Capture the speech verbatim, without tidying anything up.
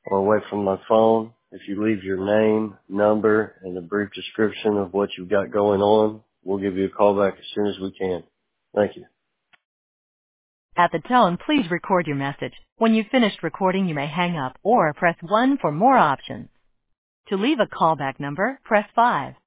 or away from my phone. If you leave your name, number, and a brief description of what you've got going on, we'll give you a call back as soon as we can. Thank you. At the tone, please record your message. When you've finished recording, you may hang up or press one for more options. To leave a callback number, press five.